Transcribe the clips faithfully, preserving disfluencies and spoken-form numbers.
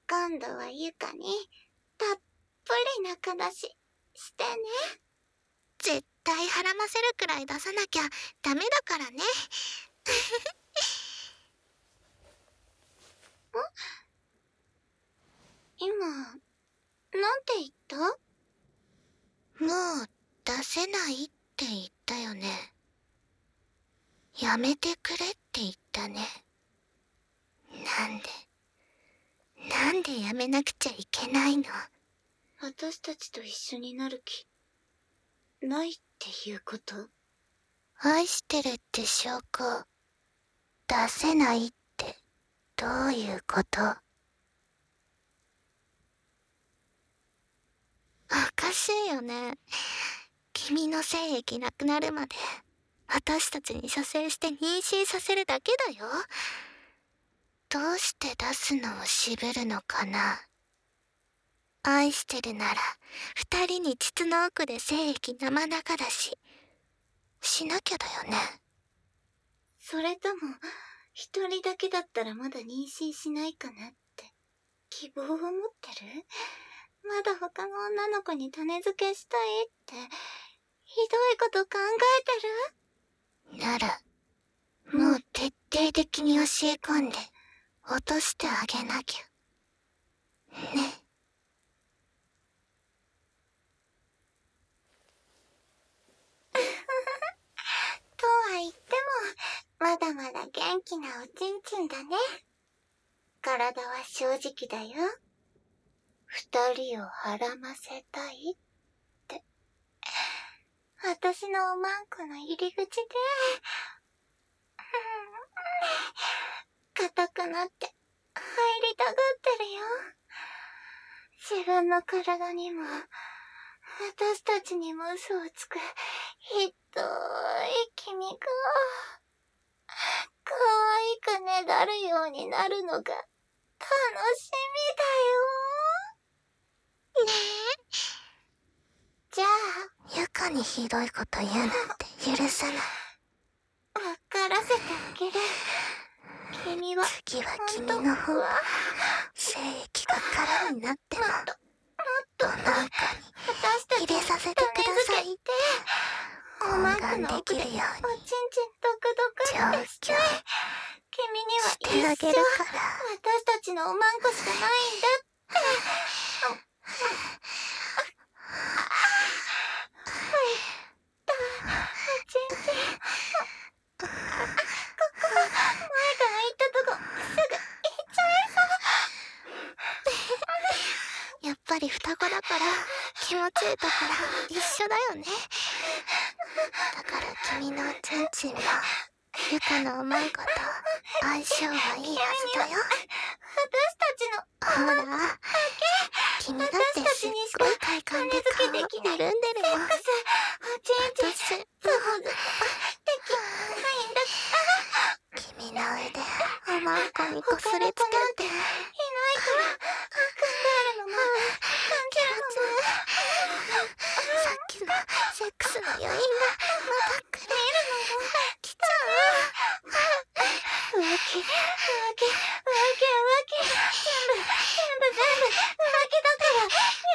今度はゆかにたっぷり仲出ししてね。 絶対はらませるくらい出さなきゃダメだからね。 今、なんて言った？ もう出せないって言ったよね。やめてくれって言ったね。なんで、なんでやめなくちゃいけないの？ 私たちと一緒になる気、ないっていうこと？ 愛してるって証拠、出せないってどういうこと？おかしいよね。君の精液なくなるまで私たちに射精して妊娠させるだけだよ。どうして出すのを渋るのかな。愛してるなら二人に膣の奥で精液生々だししなきゃだよね。 それとも一人だけだったらまだ妊娠しないかなって希望を持ってる？まだ他の女の子に種付けしたいってひどいこと考えてる？ ならもう徹底的に教え込んで落としてあげなきゃね。 とは言ってもまだまだ元気なおちんちんだね。体は正直だよ。二人をはらませたいって。私のおまんこの入り口で硬くなって入りたがってるよ。自分の体にも私たちにも嘘をつくひどい君が可愛くねだるようになるのが楽しみだよ。ねえ。じゃあゆかにひどいこと言うなんて許さない。 わからせてあげる。君は次は君の方が精液が空になってもお腹に入れさせてくださいって懇願できるようにおちんちんドクドクってして。君には一生してあげるから私たちのおまんこしかないんだって入ったおちんちん。ここマイカの言ったとこすぐ行っちゃいそう。 やっぱり双子だから気持ちいいところ一緒だよね。だから君のおちんちんもゆかのおまんこと相性はいいはずだよ。 私たちのほら君だってすっごい快感で顔緩んでるもん。 おちんちん私そうできないんだ。 君の腕おまんこにこすりつけていないから考えるのも感じるのもさっきのセックスの余韻がまたくる。来ちゃ浮気浮気浮気浮気浮気全部全部全部浮気だから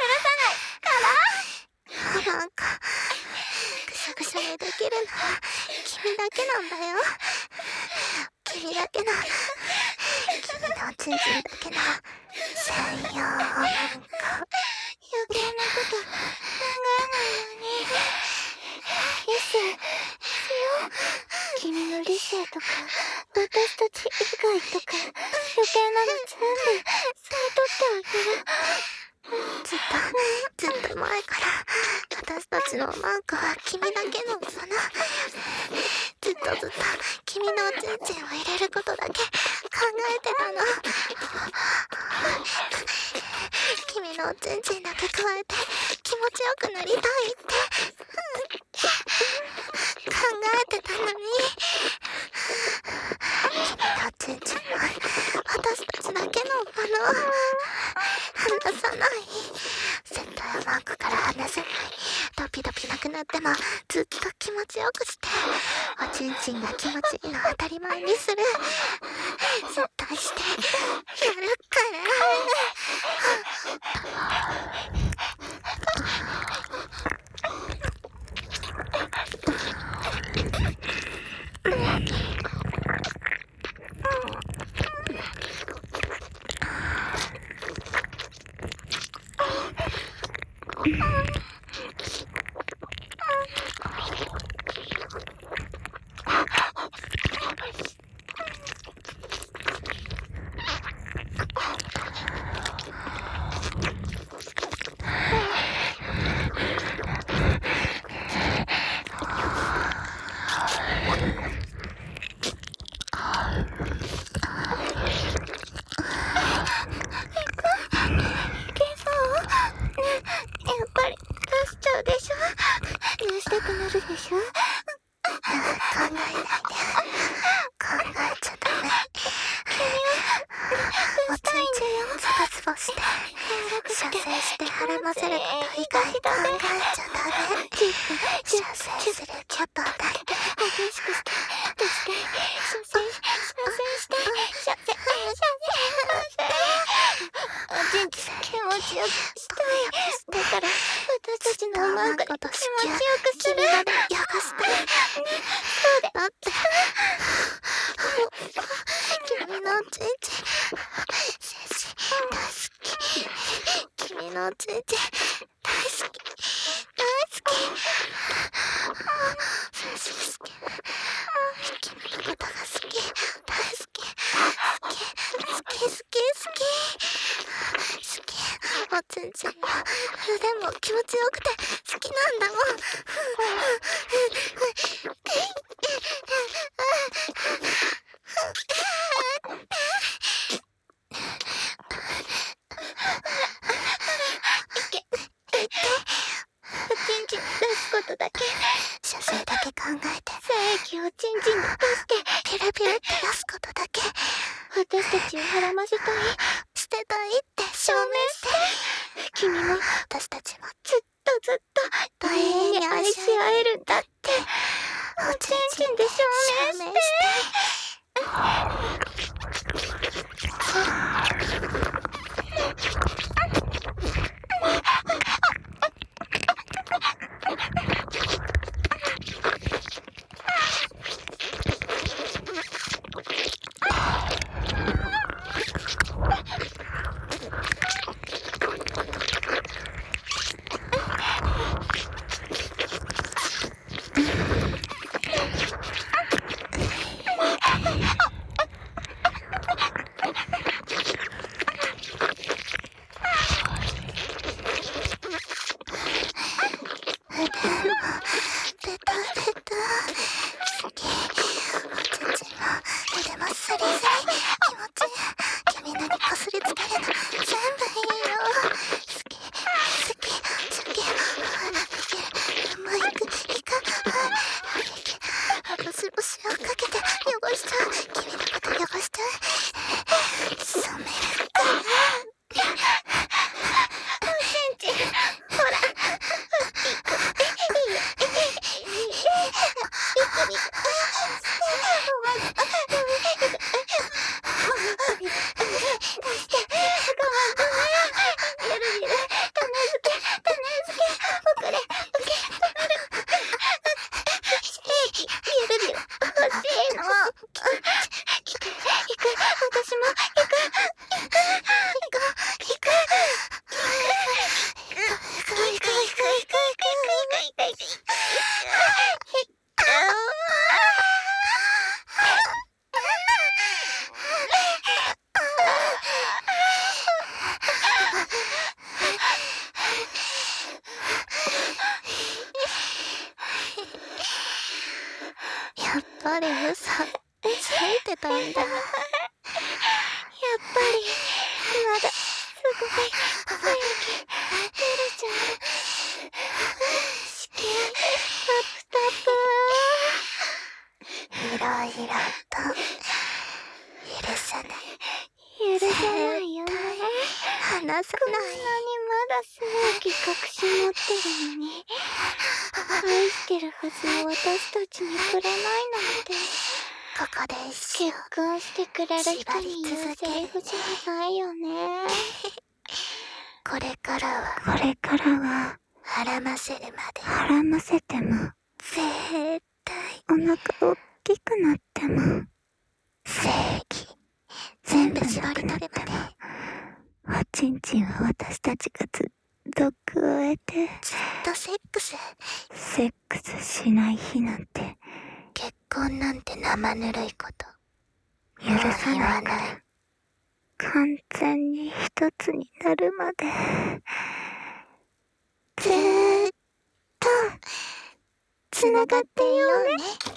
許さないから。 う。なんかぐしゃぐしゃにできるのは君だけなんだよ。君だけの君のおちんちんだけの専用おまんこ。 余計なこと考えないようにキスしよう。君の理性とか私たち以外とか余計なの全部吸い取ってあげる。 ずっとずっと前から私たちのおまんこは君だけのもの。ずっとずっと君のおちんちんを入れることだけ考えてたの。君のおちんちんだけ加えて気持ちよくなりたいって考えてたのに、君のおちんちんは私たちだけのもの。離さない。絶対おまんこから離せない。ドピドピなくなってもずっと気持ちよくしておちんちんが気持ちいいの当たり前にする。絶対してやるから。 おちんちんは私たちがずっ毒を得てずっとセックス。 セックスしない日なんて結婚なんて生ぬるいこと許さないから、完全に一つになるまでずーっとつながっていようね。